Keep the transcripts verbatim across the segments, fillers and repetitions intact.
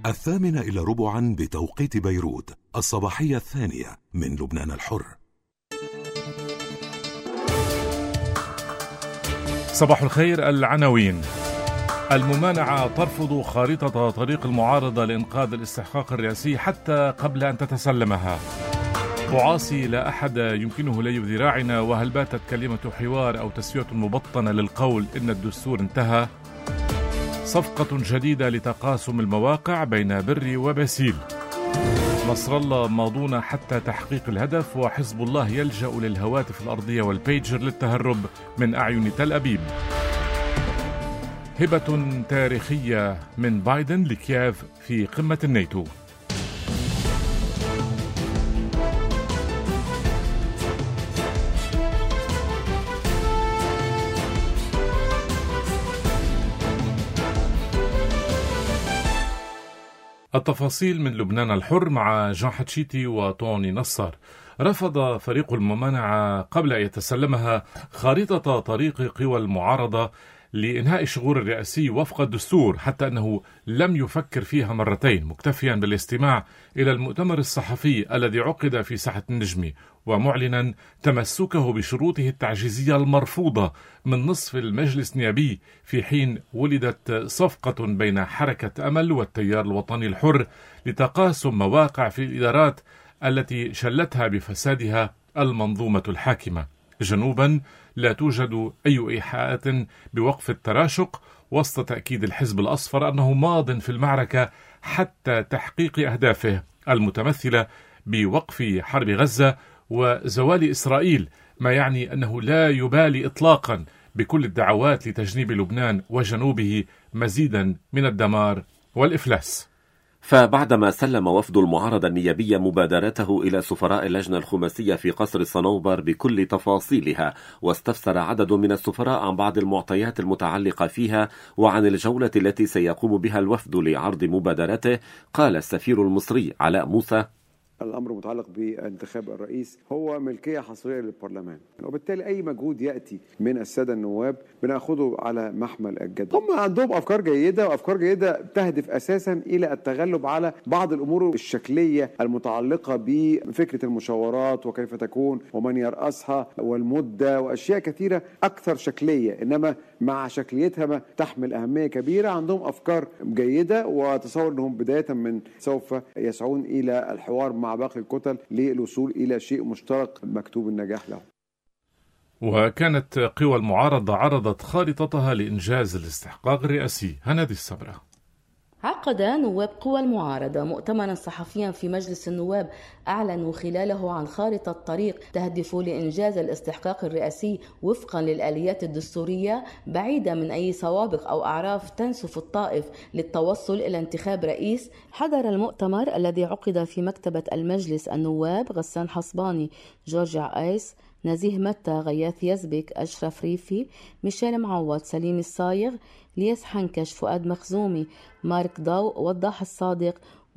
الثامنة إلى ربعا بتوقيت بيروت، الصباحية الثانية من لبنان الحر. صباح الخير. العناوين: الممانعة ترفض خارطة طريق المعارضة لإنقاذ الاستحقاق الرئاسي حتى قبل أن تتسلمها. بعاصي: لا أحد يمكنه لي ذراعنا، وهل باتت كلمة حوار أو تسوية مبطنة للقول إن الدستور انتهى. صفقة جديدة لتقاسم المواقع بين بري وباسيل. نصر الله: ماضون حتى تحقيق الهدف، وحزب الله يلجأ للهواتف الأرضية والبيجر للتهرب من أعين تل أبيب. هبة تاريخية من بايدن لكييف في قمة الناتو. التفاصيل من لبنان الحر مع جان حتشيتي وطوني نصر. رفض فريق الممانعة قبل أن يتسلمها خارطة طريق قوى المعارضة لإنهاء الشغور الرئاسي وفق الدستور، حتى أنه لم يفكر فيها مرتين، مكتفيا بالاستماع إلى المؤتمر الصحفي الذي عقد في ساحة النجمة، ومعلنا تمسكه بشروطه التعجيزية المرفوضة من نصف المجلس النيابي، في حين ولدت صفقة بين حركة أمل والتيار الوطني الحر لتقاسم مواقع في الإدارات التي شلتها بفسادها المنظومة الحاكمة. جنوبا لا توجد أي إيحاءات بوقف التراشق، وسط تأكيد الحزب الأصفر أنه ماض في المعركة حتى تحقيق أهدافه المتمثلة بوقف حرب غزة وزوال إسرائيل، ما يعني أنه لا يبالي إطلاقا بكل الدعوات لتجنيب لبنان وجنوبه مزيدا من الدمار والإفلاس. فبعدما سلم وفد المعارضة النيابية مبادرته إلى سفراء اللجنة الخماسية في قصر الصنوبر بكل تفاصيلها، واستفسر عدد من السفراء عن بعض المعطيات المتعلقة فيها وعن الجولة التي سيقوم بها الوفد لعرض مبادرته، قال السفير المصري علاء موسى: الأمر متعلق بانتخاب الرئيس هو ملكية حصرية للبرلمان، وبالتالي أي مجهود يأتي من السادة النواب بنأخذه على محمل الجد. هم عندهم أفكار جيدة، وأفكار جيدة تهدف أساسا إلى التغلب على بعض الأمور الشكلية المتعلقة بفكرة المشاورات وكيف تكون ومن يرأسها والمدة وأشياء كثيرة أكثر شكلية، إنما مع شكليتها ما تحمل أهمية كبيرة. عندهم أفكار جيدة، وتصور أنهم بداية من سوف يسعون إلى الحوار مع باقي الكتل للوصول إلى شيء مشترك مكتوب النجاح له. وكانت قوى المعارضة عرضت خارطتها لإنجاز الاستحقاق الرئاسي. هنادي الصبرة. عقد نواب قوى المعارضة مؤتمرا صحفيا في مجلس النواب أعلنوا خلاله عن خارطة طريق تهدف لإنجاز الاستحقاق الرئاسي وفقا للآليات الدستورية، بعيدة من أي سوابق أو أعراف تنسف الطائف للتوصل إلى انتخاب رئيس. حضر المؤتمر الذي عقد في مكتبة المجلس النواب غسان حصباني، جورجيا آيس، نزيه متى، غياث يزبك، أشرف ريفي، ميشيل معوض، سليم الصايغ، لياس حنكش، فؤاد مخزومي، مارك ضوء، وضاح الصادق،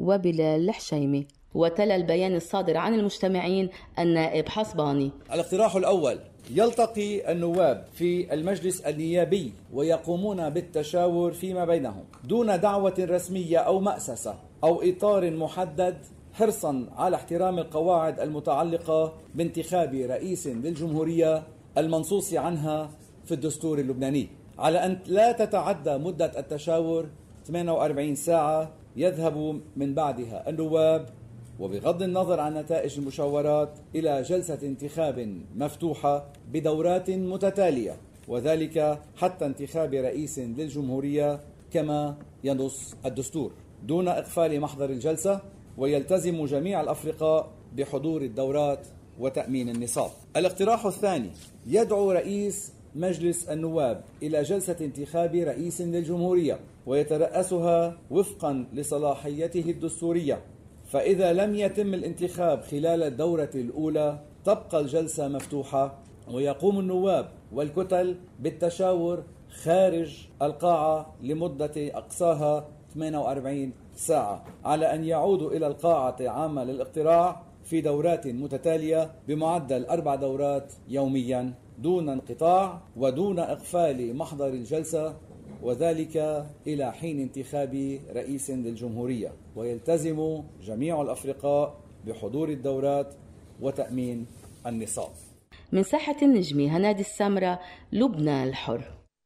وبلال الحشيمي. وتلا البيان الصادر عن المجتمعين النائب حصباني: الاقتراح الأول: يلتقي النواب في المجلس النيابي ويقومون بالتشاور فيما بينهم دون دعوة رسمية أو مأسسة أو إطار محدد، حرصا على احترام القواعد المتعلقة بانتخاب رئيس للجمهورية المنصوص عنها في الدستور اللبناني، على أن لا تتعدى مدة التشاور ثمانية وأربعين ساعة يذهب من بعدها النواب، وبغض النظر عن نتائج المشاورات، إلى جلسة انتخاب مفتوحة بدورات متتالية، وذلك حتى انتخاب رئيس للجمهورية كما ينص الدستور، دون إقفال محضر الجلسة، ويلتزم جميع الأفرقاء بحضور الدورات وتأمين النصاب. الاقتراح الثاني: يدعو رئيس مجلس النواب إلى جلسة انتخاب رئيس للجمهورية ويترأسها وفقا لصلاحيته الدستورية، فإذا لم يتم الانتخاب خلال الدورة الأولى تبقى الجلسة مفتوحة، ويقوم النواب والكتل بالتشاور خارج القاعة لمدة أقصاها ثمانية وأربعين ساعة، على أن يعودوا إلى القاعة عامة للاقتراع في دورات متتالية بمعدل أربع دورات يوميا دون انقطاع ودون إقفال محضر الجلسة وذلك إلى حين انتخاب رئيس للجمهورية، ويلتزم جميع الأفرقاء بحضور الدورات وتأمين النصاب. من ساحة النجمي هنادي السامرة، لبنان الحر.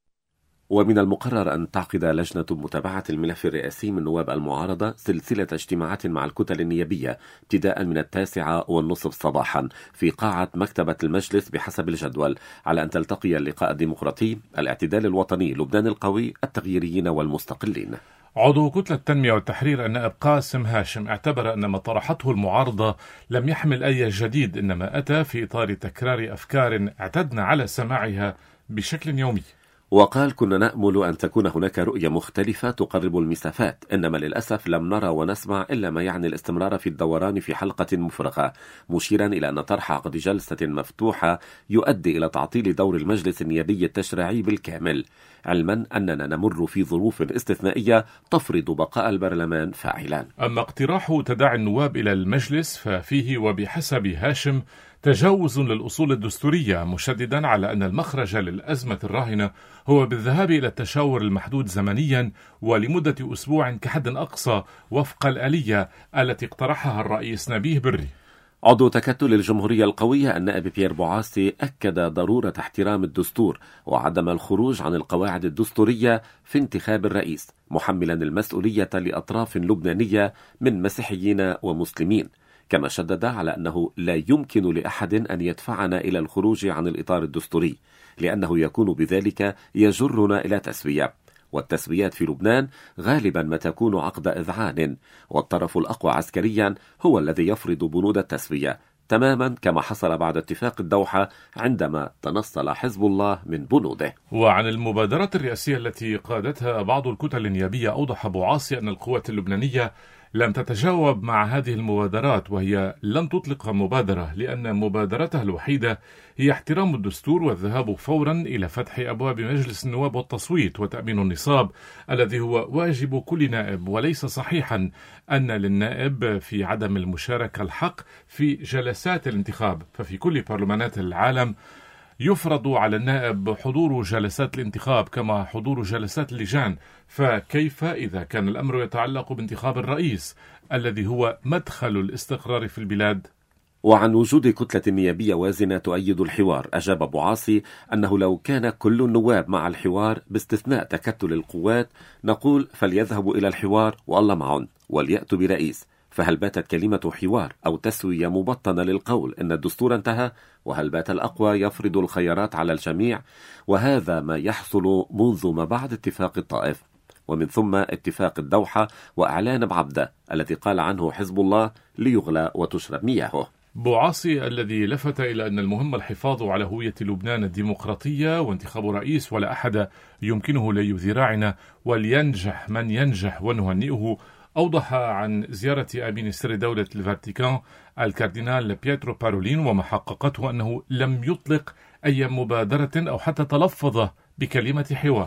ومن المقرر أن تعقد لجنة متابعة الملف الرئاسي من نواب المعارضة سلسلة اجتماعات مع الكتل النيابية ابتداء من التاسعة والنصف صباحا في قاعة مكتبة المجلس بحسب الجدول، على أن تلتقي اللقاء الديمقراطي، الاعتدال الوطني، لبنان القوي، التغييريين والمستقلين. عضو كتلة التنمية والتحرير النائب قاسم هاشم اعتبر أن ما طرحته المعارضة لم يحمل أي جديد، إنما أتى في إطار تكرار أفكار اعتدنا على سماعها بشكل يومي. وقال: كنا نأمل أن تكون هناك رؤية مختلفة تقرب المسافات، إنما للأسف لم نرى ونسمع إلا ما يعني الاستمرار في الدوران في حلقة مفرغة، مشيرا إلى أن طرح عقد جلسة مفتوحة يؤدي إلى تعطيل دور المجلس النيابي التشريعي بالكامل، علما أننا نمر في ظروف استثنائية تفرض بقاء البرلمان فاعلا. أما اقتراح تداعي النواب إلى المجلس ففيه وبحسب هاشم تجاوز للأصول الدستورية، مشددا على أن المخرج للأزمة الراهنة هو بالذهاب إلى التشاور المحدود زمنيا ولمدة أسبوع كحد أقصى وفق الآلية التي اقترحها الرئيس نبيه بري. عضو تكتل الجمهورية القوية النائب بيير بوعاسي أكد ضرورة احترام الدستور وعدم الخروج عن القواعد الدستورية في انتخاب الرئيس، محملا المسؤولية لأطراف لبنانية من مسيحيين ومسلمين، كما شدد على أنه لا يمكن لأحد أن يدفعنا إلى الخروج عن الإطار الدستوري، لأنه يكون بذلك يجرنا إلى تسوية، والتسويات في لبنان غالبا ما تكون عقد إذعان، والطرف الأقوى عسكريا هو الذي يفرض بنود التسوية، تماما كما حصل بعد اتفاق الدوحة عندما تنصل حزب الله من بنوده. وعن المبادرات الرئاسية التي قادتها بعض الكتل النيابية، أوضح بوعاسي أن القوات اللبنانية لم تتجاوب مع هذه المبادرات، وهي لن تطلق مبادرة لأن مبادرتها الوحيدة هي احترام الدستور والذهاب فورا إلى فتح أبواب مجلس النواب والتصويت وتأمين النصاب الذي هو واجب كل نائب، وليس صحيحا أن للنائب في عدم المشاركة الحق في جلسات الانتخاب، ففي كل برلمانات العالم يفرض على النائب حضور جلسات الانتخاب كما حضور جلسات اللجان، فكيف إذا كان الأمر يتعلق بانتخاب الرئيس الذي هو مدخل الاستقرار في البلاد؟ وعن وجود كتلة نيابية وازنة تؤيد الحوار، أجاب بوعاسي أنه لو كان كل النواب مع الحوار باستثناء تكتل القوات نقول فليذهبوا إلى الحوار والله معهم وليأتوا برئيس، فهل باتت كلمة حوار أو تسوية مبطنة للقول إن الدستور انتهى؟ وهل بات الأقوى يفرض الخيارات على الجميع؟ وهذا ما يحصل منذ ما بعد اتفاق الطائف، ومن ثم اتفاق الدوحة وإعلان بعبدة الذي قال عنه حزب الله ليغلى وتشرب مياهه. بوعاسي الذي لفت إلى أن المهم الحفاظ على هوية لبنان الديمقراطية وانتخاب رئيس ولا أحد يمكنه ليذراعنا ولينجح من ينجح ونهنئه، أوضح عن زيارة أمين سر دولة الفاتيكان الكاردينال بيترو بارولين وما حققته أنه لم يطلق أي مبادرة أو حتى تلفظ بكلمة حوار.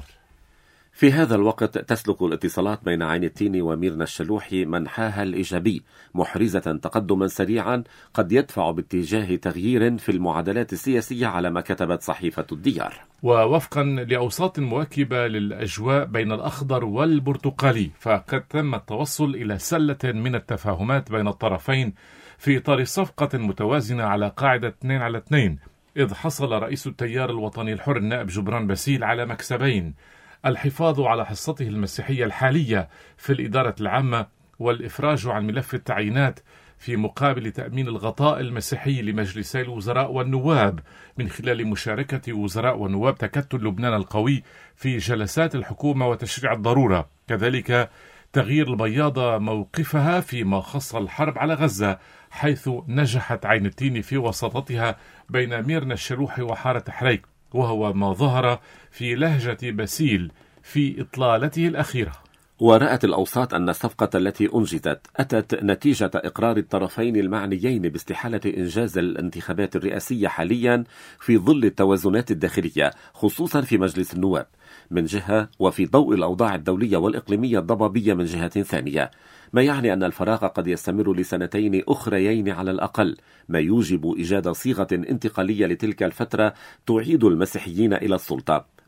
في هذا الوقت تسلك الاتصالات بين عين التين وميرنا الشلوحي منحاها الإيجابي، محرزة تقدما سريعا قد يدفع باتجاه تغيير في المعادلات السياسية على ما كتبت صحيفة الديار. ووفقا لأوساط مواكبة للأجواء بين الأخضر والبرتقالي، فقد تم التوصل إلى سلة من التفاهمات بين الطرفين في إطار صفقة متوازنة على قاعدة اثنين على اثنين، إذ حصل رئيس التيار الوطني الحر النائب جبران باسيل على مكسبين: الحفاظ على حصته المسيحية الحالية في الإدارة العامة والإفراج عن ملف التعيينات في مقابل تأمين الغطاء المسيحي لمجلسي الوزراء والنواب من خلال مشاركة وزراء ونواب تكتل لبنان القوي في جلسات الحكومة وتشريع الضرورة، كذلك تغيير البياضة موقفها فيما خص الحرب على غزة، حيث نجحت عين التين في وساطتها بين ميرنا الشلوحي وحارة حريك، وهو ما ظهر في لهجة باسيل في إطلالته الأخيرة. ورأت الأوساط أن الصفقة التي أنجزت أتت نتيجة إقرار الطرفين المعنيين باستحالة إنجاز الانتخابات الرئاسية حاليا في ظل التوازنات الداخلية، خصوصا في مجلس النواب من جهة، وفي ضوء الأوضاع الدولية والإقليمية الضبابية من جهة ثانية، ما يعني أن الفراغ قد يستمر لسنتين أخريين على الأقل، ما يوجب إيجاد صيغة انتقالية لتلك الفترة تعيد المسيحيين إلى السلطة،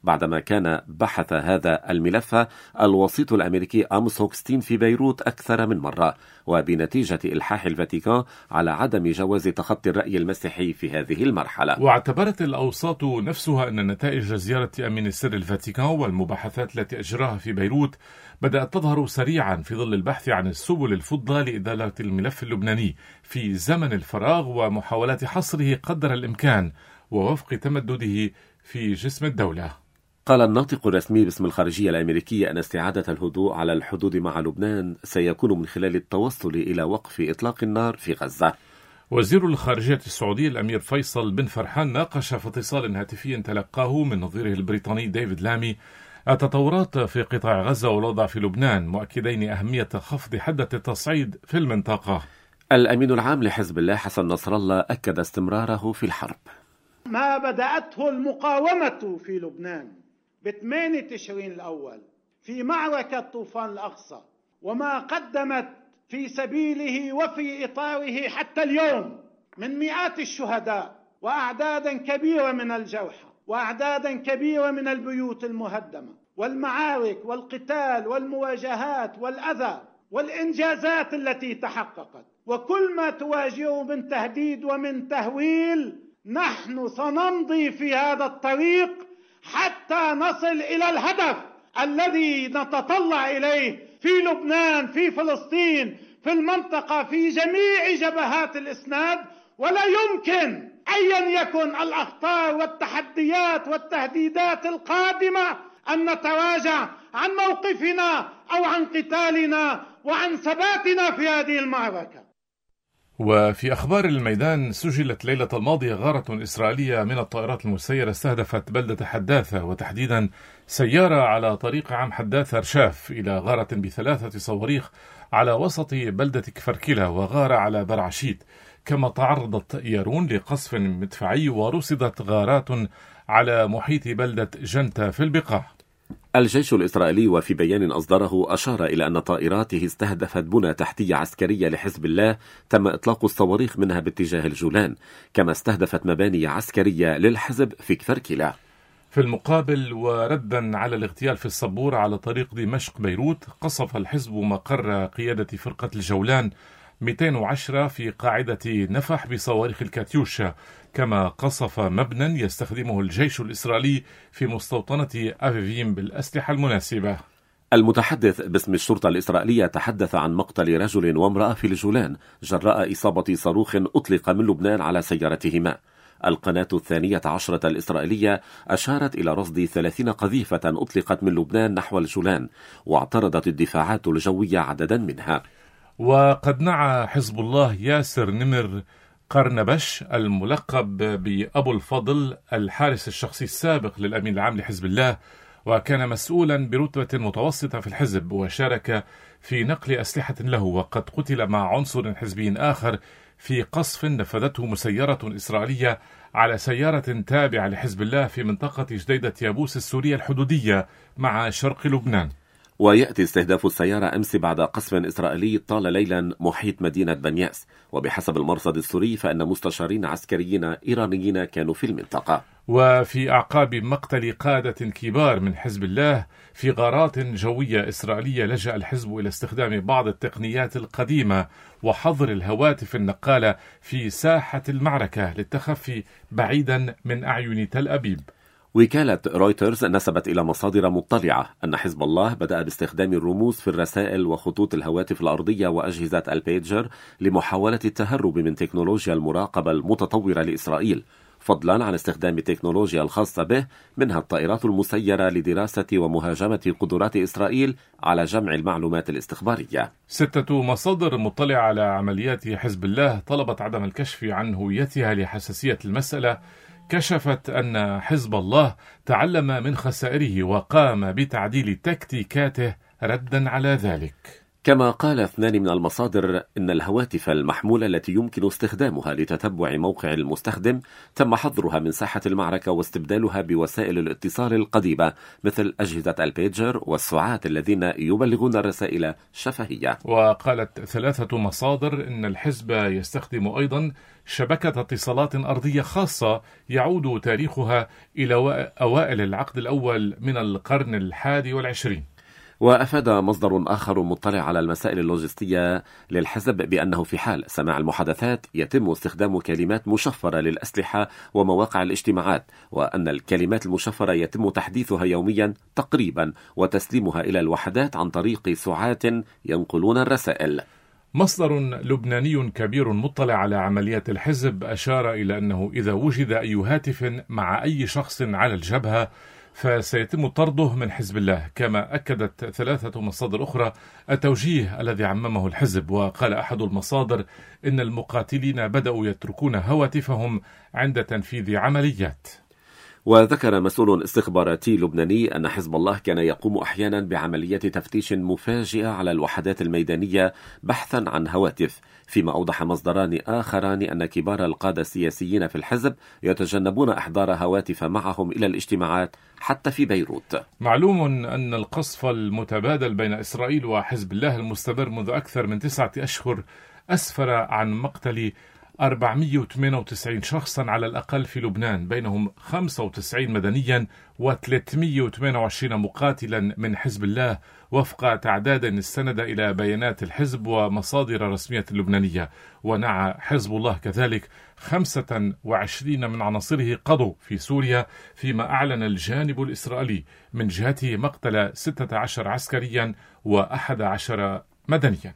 بعدما كان بحث هذا الملف الوسيط الأمريكي أموس هوكستين في بيروت أكثر من مرة، وبنتيجة إلحاح الفاتيكان على عدم جواز تخطي الرأي المسيحي في هذه المرحلة. واعتبرت الأوساط نفسها أن نتائج زيارة أمين السر الفاتيكان والمباحثات التي أجراها في بيروت بدأت تظهر سريعا في ظل البحث عن السبل الفضلى لإدارة الملف اللبناني في زمن الفراغ ومحاولات حصره قدر الإمكان ووفق تمدده في جسم الدولة. قال الناطق الرسمي باسم الخارجية الأمريكية أن استعادة الهدوء على الحدود مع لبنان سيكون من خلال التوصل إلى وقف إطلاق النار في غزة. وزير الخارجية السعودي الأمير فيصل بن فرحان ناقش في اتصال هاتفي تلقاه من نظيره البريطاني ديفيد لامي التطورات في قطاع غزة والوضع في لبنان، مؤكدين أهمية خفض حدة التصعيد في المنطقة. الأمين العام لحزب الله حسن نصر الله أكد استمراره في الحرب. ما بدأته المقاومة في لبنان بثمانية تشرين الأول في معركة طوفان الأقصى، وما قدمت في سبيله وفي إطاره حتى اليوم من مئات الشهداء وأعدادا كبيرة من الجرحى وأعدادا كبيرة من البيوت المهدمة، والمعارك والقتال والمواجهات والأذى والإنجازات التي تحققت، وكل ما تواجهه من تهديد ومن تهويل، نحن سنمضي في هذا الطريق حتى نصل إلى الهدف الذي نتطلع إليه في لبنان، في فلسطين، في المنطقة، في جميع جبهات الإسناد. ولا يمكن أيا يكن الأخطار والتحديات والتهديدات القادمة أن نتراجع عن موقفنا أو عن قتالنا وعن ثباتنا في هذه المعركة. وفي أخبار الميدان، سجلت ليلة الماضية غارة إسرائيلية من الطائرات المسيرة استهدفت بلدة حداثة، وتحديدا سيارة على طريق عام حداثة رشاف، إلى غارة بثلاثة صواريخ على وسط بلدة كفركلة، وغارة على برعشيت. كما تعرضت يارون لقصف مدفعي، ورصدت غارات على محيط بلدة جنتا في البقاع. الجيش الإسرائيلي وفي بيان أصدره أشار إلى أن طائراته استهدفت بنى تحتية عسكرية لحزب الله تم إطلاق الصواريخ منها باتجاه الجولان، كما استهدفت مباني عسكرية للحزب في كفركلة. في المقابل، وردا على الاغتيال في الصبور على طريق دمشق بيروت، قصف الحزب مقر قيادة فرقة الجولان مئتين وعشرة في قاعدة نفح بصواريخ الكاتيوشا، كما قصف مبنى يستخدمه الجيش الإسرائيلي في مستوطنة أفيفيم بالأسلحة المناسبة. المتحدث باسم الشرطة الإسرائيلية تحدث عن مقتل رجل وامرأة في الجولان جراء إصابة صاروخ أطلق من لبنان على سيارتهما. القناة الثانية عشرة الإسرائيلية أشارت إلى رصد ثلاثين قذيفة أطلقت من لبنان نحو الجولان، واعترضت الدفاعات الجوية عددا منها. وقد نعى حزب الله ياسر نمر قرنبش الملقب بأبو الفضل الحارس الشخصي السابق للأمين العام لحزب الله، وكان مسؤولا برتبة متوسطة في الحزب، وشارك في نقل أسلحة له، وقد قتل مع عنصر حزبي آخر في قصف نفذته مسيرة إسرائيلية على سيارة تابعة لحزب الله في منطقة جديدة يابوس السورية الحدودية مع شرق لبنان. ويأتي استهداف السيارة أمس بعد قصف إسرائيلي طال ليلا محيط مدينة بنياس، وبحسب المرصد السوري فإن مستشارين عسكريين إيرانيين كانوا في المنطقة. وفي أعقاب مقتل قادة كبار من حزب الله في غارات جوية إسرائيلية، لجأ الحزب إلى استخدام بعض التقنيات القديمة وحظر الهواتف النقالة في ساحة المعركة للتخفي بعيدا من أعين تل أبيب. وكالة رويترز نسبت إلى مصادر مطلعة أن حزب الله بدأ باستخدام الرموز في الرسائل وخطوط الهواتف الأرضية وأجهزة البيجر لمحاولة التهرب من تكنولوجيا المراقبة المتطورة لإسرائيل، فضلا عن استخدام التكنولوجيا الخاصة به، منها الطائرات المسيرة لدراسة ومهاجمة قدرات إسرائيل على جمع المعلومات الاستخبارية. ستة مصادر مطلعة على عمليات حزب الله طلبت عدم الكشف عن هويتها لحساسية المسألة، كشفت أن حزب الله تعلم من خسائره وقام بتعديل تكتيكاته ردا على ذلك. كما قال اثنان من المصادر إن الهواتف المحمولة التي يمكن استخدامها لتتبع موقع المستخدم تم حظرها من ساحة المعركة واستبدالها بوسائل الاتصال القديمة مثل أجهزة البيجر والسعات الذين يبلغون الرسائل شفهية. وقالت ثلاثة مصادر إن الحزب يستخدم أيضا شبكة اتصالات أرضية خاصة يعود تاريخها إلى أوائل العقد الأول من القرن الحادي والعشرين. وأفاد مصدر آخر مطلع على المسائل اللوجستية للحزب بأنه في حال سماع المحادثات يتم استخدام كلمات مشفرة للأسلحة ومواقع الاجتماعات، وأن الكلمات المشفرة يتم تحديثها يوميا تقريبا وتسليمها إلى الوحدات عن طريق سعات ينقلون الرسائل. مصدر لبناني كبير مطلع على عمليات الحزب أشار إلى أنه إذا وجد أي هاتف مع أي شخص على الجبهة فسيتم طرده من حزب الله. كما أكدت ثلاثة مصادر أخرى التوجيه الذي عممه الحزب. وقال أحد المصادر إن المقاتلين بدأوا يتركون هواتفهم عند تنفيذ عمليات. وذكر مسؤول استخباراتي لبناني أن حزب الله كان يقوم أحيانا بعمليات تفتيش مفاجئة على الوحدات الميدانية بحثا عن هواتف، فيما أوضح مصدران آخران أن كبار القادة السياسيين في الحزب يتجنبون إحضار هواتف معهم إلى الاجتماعات حتى في بيروت. معلوم أن القصف المتبادل بين إسرائيل وحزب الله المستمر منذ أكثر من تسعة أشهر أسفر عن مقتل أربعمئة وثمانية وتسعين شخصا على الأقل في لبنان، بينهم خمسة وتسعين مدنيا وثلاثمئة وثمانية وعشرين مقاتلا من حزب الله، وفق تعداد استند إلى بيانات الحزب ومصادر رسمية لبنانية. ونعى حزب الله كذلك خمسة وعشرين من عناصره قضوا في سوريا، فيما أعلن الجانب الإسرائيلي من جهته مقتل ستة عشر عسكريا وأحد عشر مدنيا.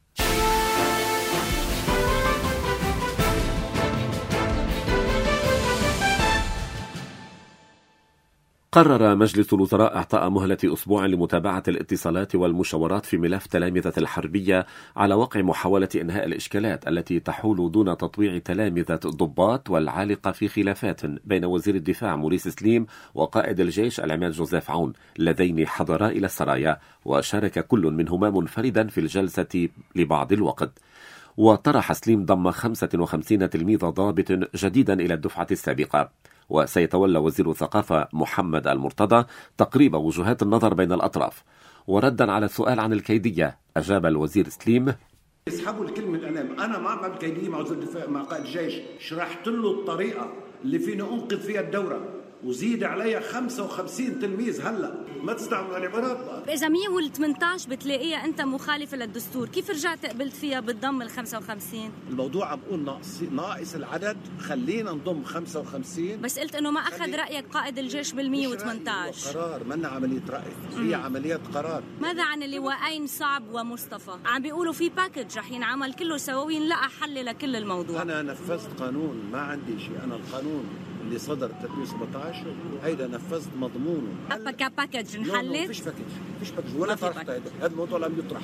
قرر مجلس الوزراء إعطاء مهلة أسبوع لمتابعة الاتصالات والمشاورات في ملف تلامذة الحربية على وقع محاولة إنهاء الإشكالات التي تحول دون تطويع تلامذة الضباط والعالقة في خلافات بين وزير الدفاع موريس سليم وقائد الجيش العماد جوزيف عون اللذين حضرا إلى السرايا، وشارك كل منهما منفردا في الجلسة لبعض الوقت. وطرح سليم ضم خمسة وخمسين تلميذ ضابط جديدا إلى الدفعة السابقة. وسيتولى وزير الثقافة محمد المرتضى تقريب وجهات النظر بين الأطراف. وردا على السؤال عن الكيدية أجاب الوزير سليم: اسحبوا الكلمة الإعلام، أنا ما أعمل كيدية مع وزير الدفاع مع قائد الجيش، شرحت له الطريقة اللي فينا أنقذ فيها الدورة وزيد عليها خمسة وخمسين تلميذ. هلا ما تستعملوا العبارات بقى. إذا مية وثمانية عشر بتلاقيها أنت مخالفة للدستور، كيف رجعت قبلت فيها بالضم ال خمسة وخمسين؟ الموضوع عم بقول ناقص ناقص العدد، خلينا نضم خمسة وخمسين. بس قلت إنه ما أخذ رأيك قائد الجيش بال مية وثمانية عشر. قرار، منا عملية رأي، هي عملية قرار. ماذا عن اللواءين صعب ومصطفى؟ عم بيقولوا في باكج رح ينعمل كله سووي نلقى حل لكل الموضوع. أنا نفذت قانون، ما عندي شيء، أنا القانون اللي صدر ثلاثمئة وسبعة عشر هيدا نفذت مضمونه. كباكج انحلت؟ فيش باكج، فيش باكج ولا طرحت. هذا الموضوع لم يطرح.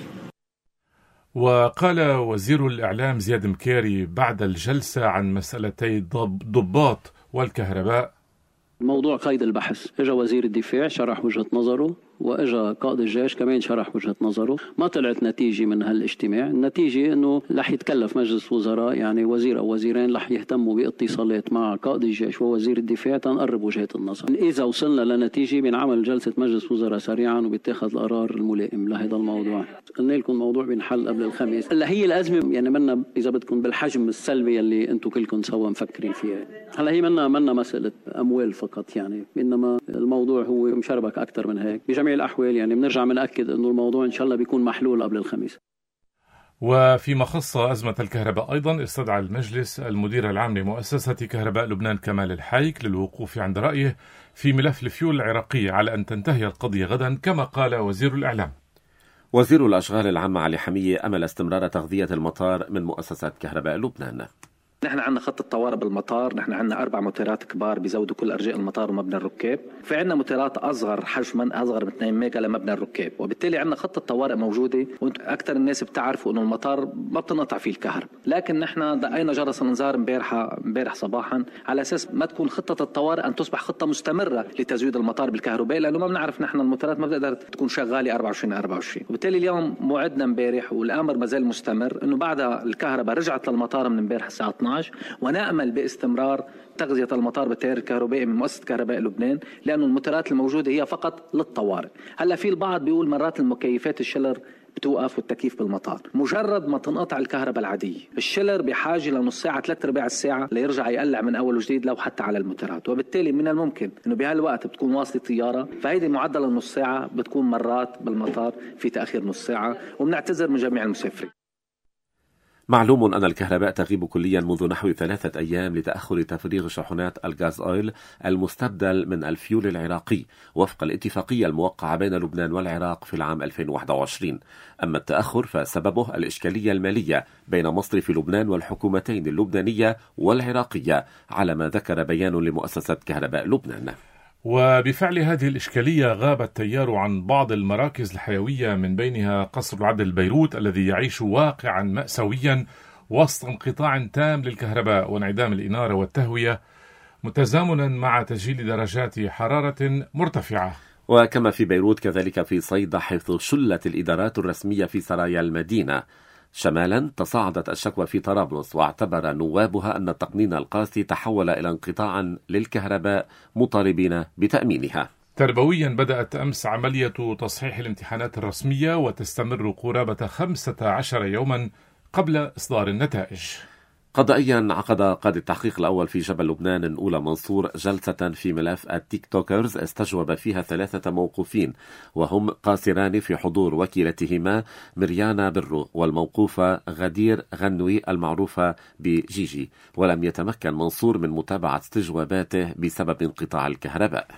وقال وزير الإعلام زياد مكاري بعد الجلسة عن مسألتي الضباط والكهرباء: موضوع قيد البحث، اجى وزير الدفاع شرح وجهة نظره، واجا قائد الجيش كمان شرح وجهة نظره. ما طلعت نتيجة من هالاجتماع. النتيجة انه رح يتكلف مجلس وزراء، يعني وزير او وزيرين رح يهتموا باتصالات مع قائد الجيش ووزير الدفاع تنقرب وجهات النظر. اذا وصلنا لنتيجة بنعمل جلسة مجلس وزراء سريعا وبيتخذ القرار الملائم لهذا الموضوع. قلنا لكم الموضوع بينحل قبل الخميس. هلا هي الازمة يعني منا اذا بدكم بالحجم السلبي اللي انتم كلكم سوا مفكرين فيها. هلا هي منا منا مسألة اموال فقط، يعني انما الموضوع هو مشربك اكثر من هيك. بجميع الأحوال يعني بنرجع بنأكد أنه الموضوع إن شاء الله بيكون محلول قبل الخميس. وفيما خص أزمة الكهرباء أيضا استدعى المجلس المدير العام لمؤسسة كهرباء لبنان كمال الحايك للوقوف عند رأيه في ملف الفيول العراقي على أن تنتهي القضية غدا، كما قال وزير الإعلام. وزير الأشغال العامة علي حمية أمل استمرار تغذية المطار من مؤسسة كهرباء لبنان. نحن عندنا خطة طوارئ بالمطار، نحن عندنا أربع موتورات كبار بيزودوا كل أرجاء المطار ومبنى الركاب، في عندنا موتورات أصغر حجما أصغر من اثنين ميجا لمبنى الركاب، وبالتالي عندنا خطة طوارئ موجودة. وأكثر الناس بتعرفوا إنه المطار ما بتنقطع فيه الكهرباء، لكن نحن دقينا جرس الانذار امبارحة امبارح صباحا على أساس ما تكون خطة الطوارئ أن تصبح خطة مستمرة لتزويد المطار بالكهرباء، لأنه ما بنعرف نحن الموتورات ما بتقدر تكون شغالة أربعة وعشرين أربعة وعشرين. وبالتالي اليوم موعدنا امبارح والأمر ما زال مستمر إنه بعدها الكهرباء رجعت للمطار من امبارح الساعة اثنعش، ونأمل باستمرار تغذية المطار بالتيار الكهربائي من مؤسسة كهرباء لبنان، لأنه الموتورات الموجودة هي فقط للطوارئ. هلا في البعض بيقول مرات المكيفات الشلر بتوقف والتكييف بالمطار، مجرد ما تنقطع الكهرباء العادية الشلر بحاجة لنص ساعة ثلاث ارباع الساعة ليرجع يقلع من أول وجديد لو حتى على الموتورات، وبالتالي من الممكن إنه بهالوقت بتكون واصلة طيارة، فهيدي معدل النص ساعة بتكون مرات بالمطار في تأخير نص ساعة، وبنعتذر من جميع المسافرين. معلوم أن الكهرباء تغيب كليا منذ نحو ثلاثة أيام لتأخر تفريغ شحنات الغاز أويل المستبدل من الفيول العراقي وفق الاتفاقية الموقعة بين لبنان والعراق في العام ألفين وواحد وعشرين. أما التأخر فسببه الإشكالية المالية بين مصرف لبنان والحكومتين اللبنانية والعراقية على ما ذكر بيان لمؤسسة كهرباء لبنان. وبفعل هذه الإشكالية غاب التيار عن بعض المراكز الحيوية من بينها قصر العدل بيروت الذي يعيش واقعا مأساويا وسط انقطاع تام للكهرباء وانعدام الإنارة والتهوية متزامنا مع تسجيل درجات حرارة مرتفعة. وكما في بيروت كذلك في صيدا، حيث شلت الإدارات الرسمية في سرايا المدينة. شمالا تصاعدت الشكوى في طرابلس، واعتبر نوابها أن التقنين القاسي تحول إلى انقطاع للكهرباء مطالبين بتأمينها. تربويا بدأت أمس عملية تصحيح الامتحانات الرسمية وتستمر قرابة خمسة عشر يوما قبل إصدار النتائج. قضائيا عقد قاضي التحقيق الأول في جبل لبنان أولى منصور جلسة في ملف التيك توكرز استجوب فيها ثلاثة موقوفين، وهم قاصران في حضور وكيلتهما مريانا برو والموقوفة غدير غنوي المعروفة بجيجي، ولم يتمكن منصور من متابعة استجواباته بسبب انقطاع الكهرباء.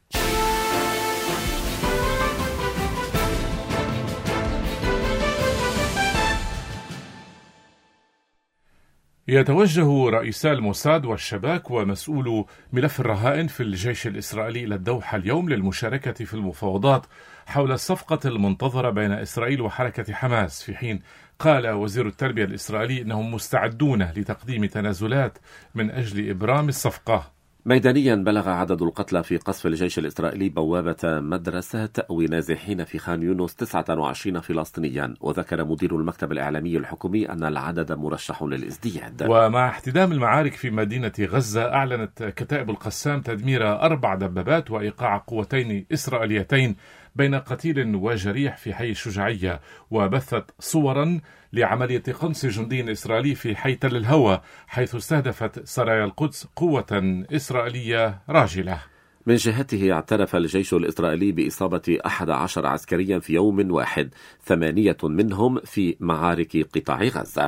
يتوجه رئيسا الموساد والشباك ومسؤول ملف الرهائن في الجيش الإسرائيلي إلى الدوحة اليوم للمشاركة في المفاوضات حول الصفقة المنتظرة بين إسرائيل وحركة حماس، في حين قال وزير التربية الإسرائيلي أنهم مستعدون لتقديم تنازلات من أجل إبرام الصفقة. ميدانيا بلغ عدد القتلى في قصف الجيش الإسرائيلي بوابة مدرسة تأوي نازحين في خان يونس تسعة وعشرين فلسطينيا، وذكر مدير المكتب الإعلامي الحكومي أن العدد مرشح للازدياد. ومع احتدام المعارك في مدينة غزة، أعلنت كتائب القسام تدمير أربع دبابات وإيقاع قوتين إسرائيليتين بين قتيل وجريح في حي الشجاعية، وبثت صورا لعملية قنص جندي إسرائيلي في حي تل الهوى حيث استهدفت سرايا القدس قوة إسرائيلية راجلة. من جهته اعترف الجيش الإسرائيلي بإصابة أحد عشر عسكريا في يوم واحد، ثمانية منهم في معارك قطاع غزة.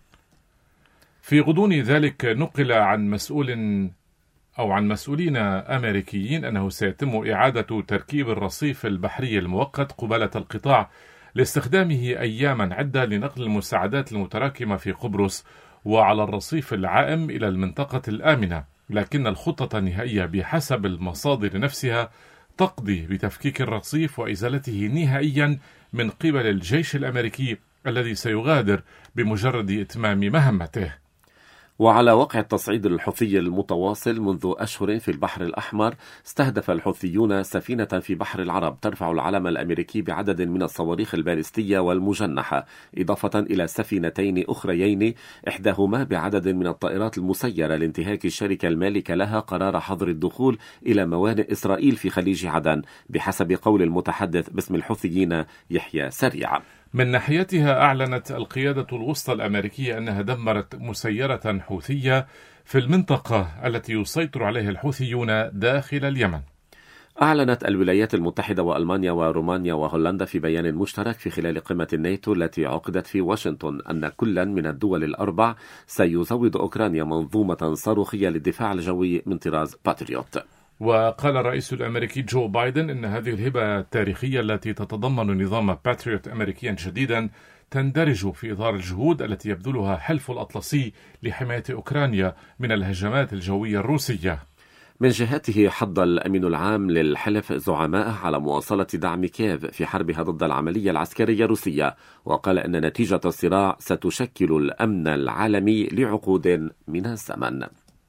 في غضون ذلك نقل عن مسؤول أو عن مسؤولين أمريكيين أنه سيتم إعادة تركيب الرصيف البحري المؤقت قبالة القطاع لاستخدامه أياما عدة لنقل المساعدات المتراكمة في قبرص وعلى الرصيف العائم إلى المنطقة الآمنة، لكن الخطة النهائية بحسب المصادر نفسها تقضي بتفكيك الرصيف وإزالته نهائيا من قبل الجيش الأمريكي الذي سيغادر بمجرد إتمام مهمته. وعلى وقع التصعيد الحوثي المتواصل منذ أشهر في البحر الأحمر، استهدف الحوثيون سفينة في بحر العرب ترفع العلم الأمريكي بعدد من الصواريخ البالستية والمجنحة، إضافة إلى سفينتين أخريين إحداهما بعدد من الطائرات المسيرة لانتهاك الشركة المالكة لها قرار حظر الدخول إلى موانئ إسرائيل في خليج عدن، بحسب قول المتحدث باسم الحوثيين يحيى سريع. من ناحيتها أعلنت القيادة الوسطى الأمريكية أنها دمرت مسيرة حوثية في المنطقة التي يسيطر عليها الحوثيون داخل اليمن. أعلنت الولايات المتحدة وألمانيا ورومانيا وهولندا في بيان مشترك في خلال قمة الناتو التي عقدت في واشنطن أن كلا من الدول الأربع سيزود أوكرانيا منظومة صاروخية للدفاع الجوي من طراز باتريوت. وقال الرئيس الأمريكي جو بايدن إن هذه الهبة التاريخية التي تتضمن نظام باتريوت أمريكيا جديدا تندرج في إطار الجهود التي يبذلها حلف الأطلسي لحماية أوكرانيا من الهجمات الجوية الروسية. من جهته حض الأمين العام للحلف زعماءه على مواصلة دعم كييف في حربها ضد العملية العسكرية الروسية، وقال أن نتيجة الصراع ستشكل الأمن العالمي لعقود من الزمن.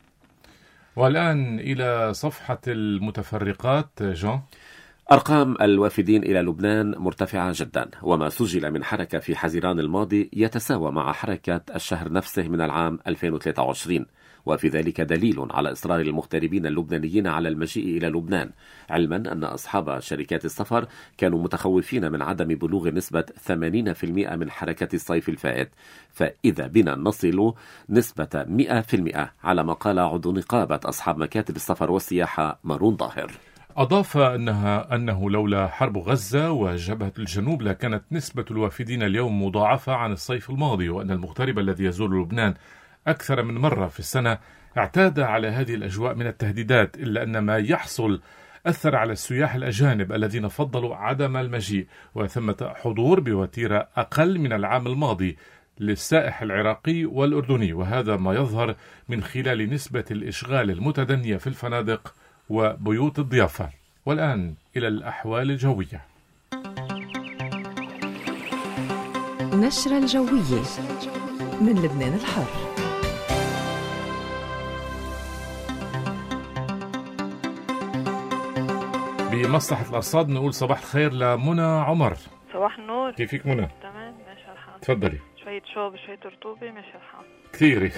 والآن إلى صفحة المتفرقات. جون، أرقام الوافدين إلى لبنان مرتفعة جدا، وما سجل من حركة في حزيران الماضي يتساوى مع حركة الشهر نفسه من العام ألفين وثلاثة وعشرين، وفي ذلك دليل على إصرار المغتربين اللبنانيين على المجيء إلى لبنان، علما أن أصحاب شركات السفر كانوا متخوفين من عدم بلوغ نسبة ثمانين بالمئة من حركة الصيف الفائت، فإذا بنا نصل نسبة مئة بالمئة على ما قال عضو نقابة أصحاب مكاتب السفر والسياحة مارون ظاهر. أضاف أنها أنه لولا حرب غزة وجبهة الجنوب لكانت نسبة الوافدين اليوم مضاعفة عن الصيف الماضي، وأن المغترب الذي يزور لبنان أكثر من مرة في السنة اعتاد على هذه الأجواء من التهديدات، إلا أن ما يحصل أثر على السياح الأجانب الذين فضلوا عدم المجيء، وثمة حضور بوتيرة أقل من العام الماضي للسائح العراقي والأردني، وهذا ما يظهر من خلال نسبة الإشغال المتدنية في الفنادق وبيوت الضيافة. والآن إلى الأحوال الجوية. نشرة الجوية من لبنان الحر. بمصلحة الأرصاد نقول صباح الخير لمنى عمر. صباح النور، كيفك منى؟ تمام ماشي الحال. تفضلي. شوية شوب شوية رطوبة ماشي الحال كثيري.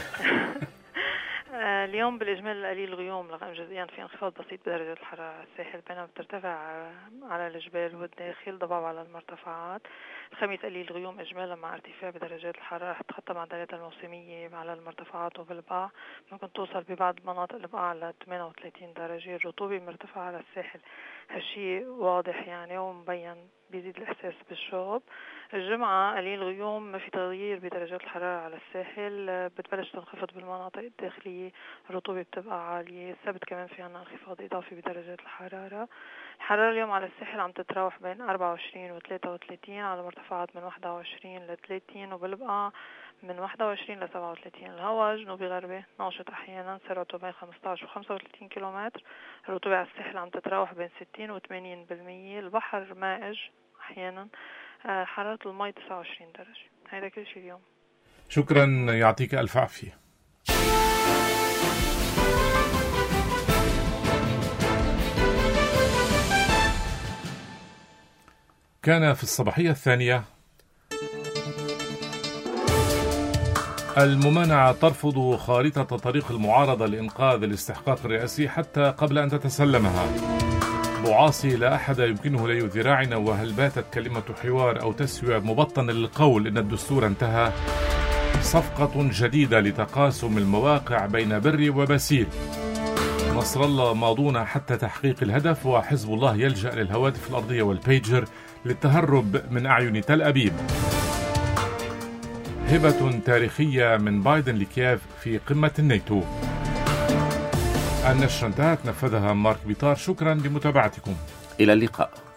اليوم بالإجمال قليل غيوم لغاية جزئيا في انخفاض بسيط بدرجة الحرارة على الساحل، بينما بترتفع على الجبال والداخل، ضباب على المرتفعات. الخميس قليل غيوم إجمالا مع ارتفاع بدرجات الحرارة، تتخطى معدلات الموسمية على المرتفعات وبالبقاع، ممكن توصل ببعض مناطق البقاع ل ثمانية وثلاثين درجة. الرطوبة مرتفعة على الساحل، هالشيء واضح يعني ومبين، بيزيد الإحساس بالشوب. الجمعة قليل غيوم، ما في تغيير بدرجات الحرارة على الساحل، بتبلش تنخفض بالمناطق الداخلية، الرطوبة بتبقى عالية. السبت كمان في عنا انخفاض إضافي بدرجات الحرارة. الحرارة اليوم على الساحل عم تتراوح بين أربعة وعشرين و ثلاثة وثلاثين، على مرتفعات من واحد وعشرين ل ثلاثين، وبالبقاع من واحد وعشرين ل سبعة وثلاثين. الهواء جنوبي غربي ناشط أحيانا، سرعته بين خمسة عشر و خمسة وثلاثين كيلومتر. الرطوبة على الساحل عم تتراوح بين ستين و ثمانين بالمية. البحر مائج أحيانا، حرارة الماء تسعة وعشرين درجة. هذا كل شيء اليوم. شكرا، يعطيك ألف عافية. كان في الصباحية الثانية: الممانعة ترفض خارطة طريق المعارضة لإنقاذ الاستحقاق الرئاسي حتى قبل أن تتسلمها. بوعاصي: لا أحد يمكنه لي ذراعنا، وهل باتت كلمة حوار أو تسوية مبطنة للقول إن الدستور انتهى. صفقة جديدة لتقاسم المواقع بين بري وبسيل. نصر الله ماضون حتى تحقيق الهدف، وحزب الله يلجأ للهواتف الأرضية والبيجر للتهرب من أعين تل أبيب. هبة تاريخية من بايدن لكييف في قمة الناتو. النشرة انتهت، نفذها مارك بيطار. شكرا لمتابعتكم، إلى اللقاء.